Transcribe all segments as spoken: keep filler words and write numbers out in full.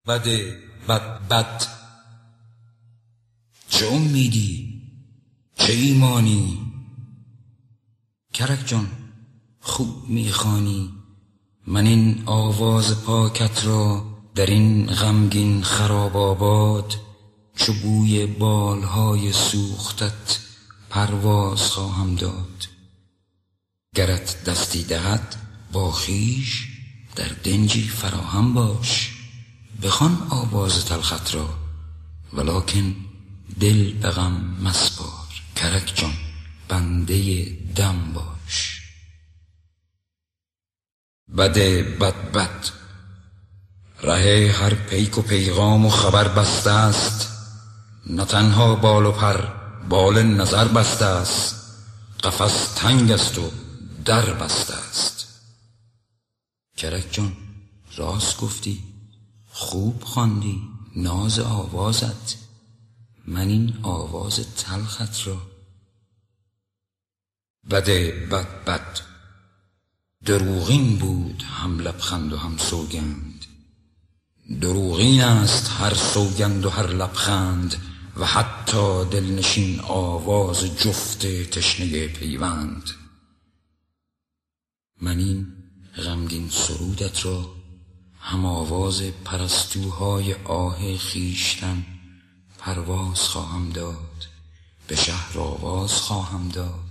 بده بد بد، چه امیدی چه ایمانی، کرک جان خوب میخوانی. من این آواز پاکت را در این غمگین خراب آباد، چو بوی بالهای سوختت پرواز خواهم داد. گرت دستی دهد با خویش در دنجی فراهم باش، بخوان آواز تلخت را ولکن دل به غم مسپار. کرک جان بنده دم باش. بده بد بد، ره هر پیک و پیغام و خبر بسته است. نه تنها بال و پر بال نظر بسته است، قفس تنگ است و در بسته است. کرک جان راست گفتی، خوب خواندی ناز آوازت، من این آواز تلخت را. بده بد بد، دروغین بود هم لبخند و هم سوگند. دروغین است هر سوگند و هر لبخند، و حتی دلنشین آواز جفت تشنه پیوند. من این غمگین سرودت را هم آواز پرستوهای آه خیشتن پرواز خواهم داد، به شهر آواز خواهم داد.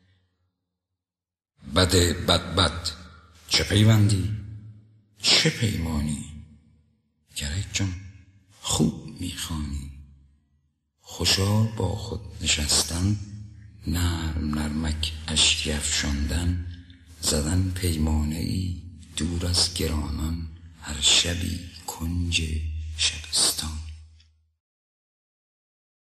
بده بد بد، چه پیوندی چه پیمانی، کرک جان خوب میخوانی. خوشا با خود نشستن، نرم نرمک اشکی افشاندن، زدن پیمانه ای دور از گرانان، هر شبی کنج